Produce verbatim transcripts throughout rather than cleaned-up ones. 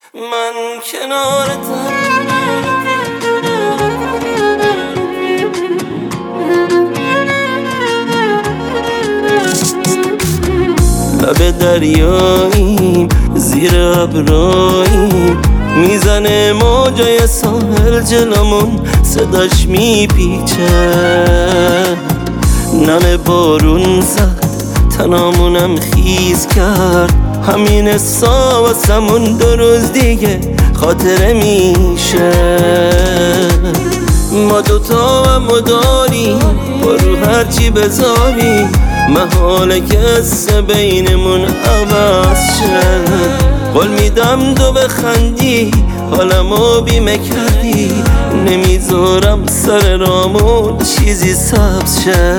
من کنارتم لب دریاییم زیر ابراییم، میزنه موجای ساحل جلومون صداش میپیچه. نم بارون زد تنامونم خیز کرد، همین حسا واسمون دو روز دیگه خاطره میشه. ما دوتا و داریم با رو هرچی بذاریم، محاله که قصه بینمون عوض شه. قول میدم دو بخندی حالمو بیمه کردی، نمیذارم سر رامون چیزی سبز شه.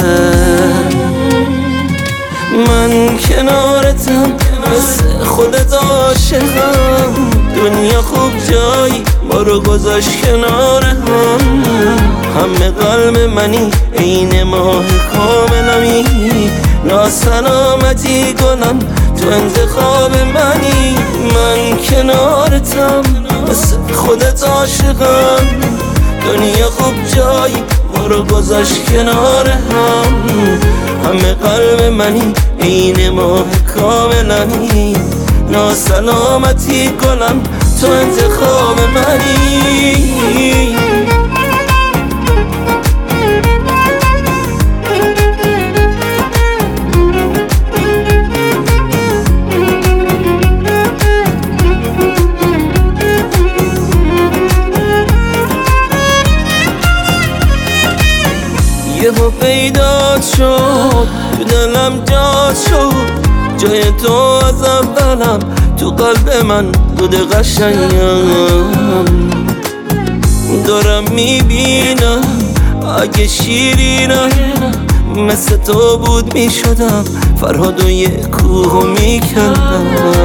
من کنارتم مثل خودت عاشقم، دنیا خوب جایی ما رو گذاشت کنار هم. همه قلب منی عین ماه کاملمی، ناسلامتی کنم تو انتخاب منی. من کنارتم مثل خودت عاشقم، دنیا خوب جایی ما رو گذاشت کنار هم. همه قلب منی عین ماه کاملمی، ناسلامتی کنم تو انتخاب منی. یهو پیدات شد تو دلم جات شد، جای تو از اولم تو قلب من بود قشنگم. دارم میبینم اگه شیرینم مثل تو بود میشدم، فرهاد و یه کوه میکردم.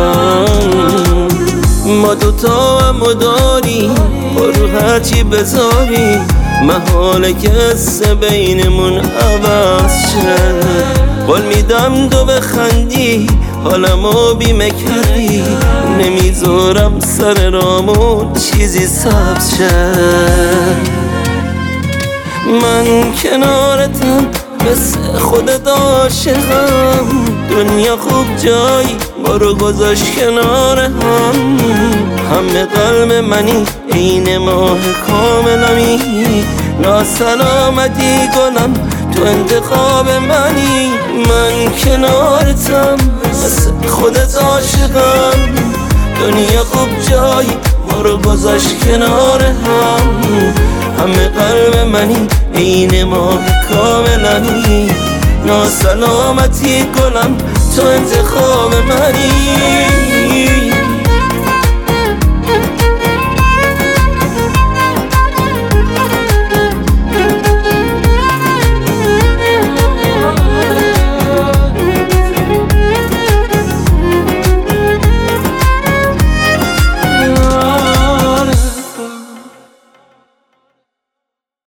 ما دوتا هم داریم با رو هرچی بذاریم، محاله که قصه بینمون عوض شه. قول میدم دو بخندی حالمو بیمه کردی، نمیذارم سر رامون چیزی سبز شه. من کنارتم مثل خودت عاشقم، دنیا خوب جایی ما رو گذاشت کنار هم. همه قلب منی عین ماه کاملمی، ناسلامتی کنم تو انتخاب منی. من کنارتم مثل خودت عاشقم، دنیا خوب جایی ما رو گذاشت کنار هم. همه قلب منی عین ماه کاملمی، ناسلامتی کنم تو انتخاب منی.